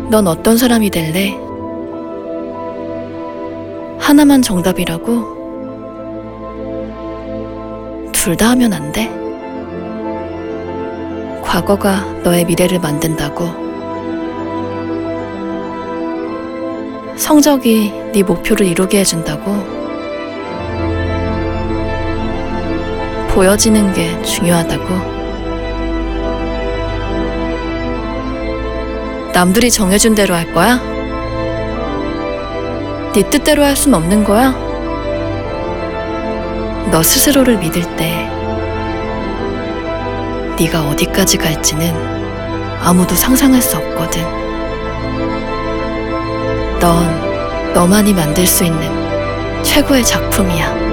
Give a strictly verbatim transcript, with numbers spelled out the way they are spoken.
넌 어떤 사람이 될래? 하나만 정답이라고? 둘 다 하면 안 돼? 과거가 너의 미래를 만든다고? 성적이 네 목표를 이루게 해준다고? 보여지는 게 중요하다고? 남들이 정해준 대로 할 거야? 네 뜻대로 할 순 없는 거야? 너 스스로를 믿을 때 네가 어디까지 갈지는 아무도 상상할 수 없거든. 넌 너만이 만들 수 있는 최고의 작품이야.